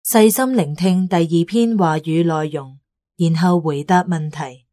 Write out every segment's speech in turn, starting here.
細心聆聽第二篇話語內容，然後回答問題。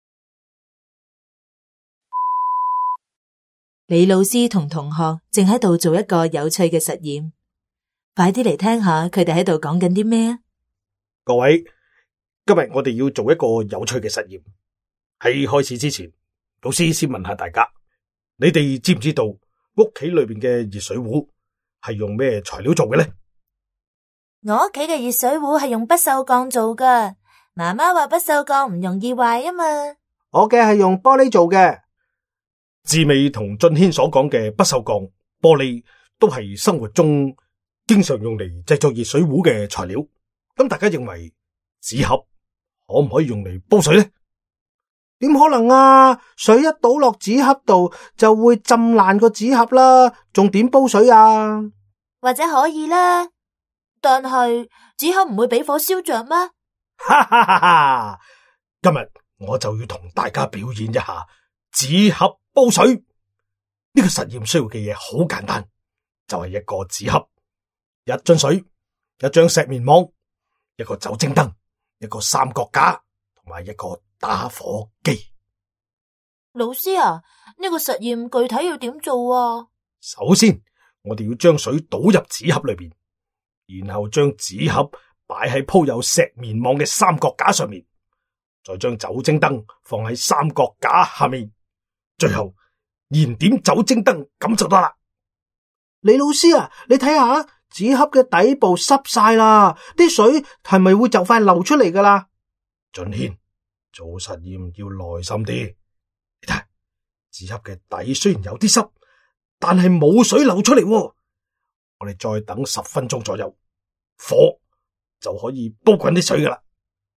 李老師同同學正喺度做一個有趣嘅實驗，快啲嚟聽下佢哋喺度講緊啲咩啊！ 各位，今日我哋要做一個有趣嘅實驗。喺開始之前，老師先問下大家，你哋知唔知道屋企裏邊嘅熱水壺係用咩材料做嘅呢？ 我屋企嘅熱水壺係用不鏽鋼做㗎，媽媽話不鏽鋼唔容易壞啊嘛。 我嘅係用玻璃做嘅。 志美同俊軒所講嘅不鏽鋼、玻璃都係生活中經常用嚟製作熱水壺嘅材料。咁大家認為紙盒可唔可以用嚟煲水呢？ 點可能啊！水一倒落紙盒度就會浸爛個紙盒啦，仲點煲水啊？ 或者可以啦，但係紙盒唔會俾火燒着咩？ 哈哈哈哈！今日我就要同大家表演一下紙盒煲水。呢個實驗需要嘅嘢好簡單，就係一個紙盒、一樽水、一張石棉網、一個酒精燈、一個三腳架同埋一個打火機。 老師啊，呢個實驗具體要點做啊？ 首先，我哋要將水倒入紙盒裏邊，然後將紙盒擺喺鋪有石棉網嘅三腳架上面，再將酒精燈放喺三腳架下面，最後燃點酒精燈，咁就得啦。 李老師啊，你睇下紙盒嘅底部濕晒啦，啲水係咪會就快流出嚟噶啦？ 俊軒，做實驗要耐心啲。你睇，紙盒嘅底雖然有啲濕，但係冇水流出嚟喎。我哋再等10分鐘左右，火就可以煲滾啲水噶啦。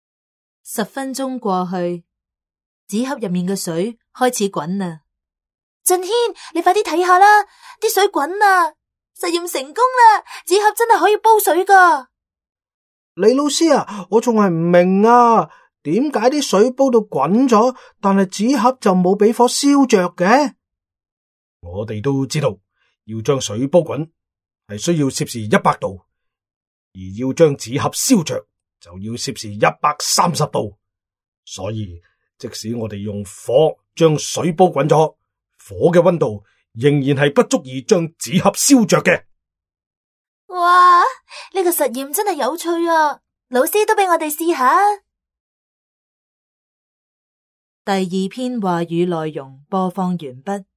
10分鐘過去，紙盒入面嘅水開始滾啦。俊軒，你快啲睇下啦，啲水滾啦，實驗成功啦，紙盒真係可以煲水噶。 李老師啊，我仲係唔明啊，點解啲水煲到滾咗，但係紙盒就冇俾火燒着嘅？ 我哋都知道，要將水煲滾係需要攝氏100度，而要將紙盒燒着就要攝氏130度。所以即使我哋用火將水煲滾咗，火嘅溫度仍然係不足以將紙盒燒着嘅。 哇，呢個實驗真係有趣啊！老師都俾我哋試下。第二篇話語內容播放完畢。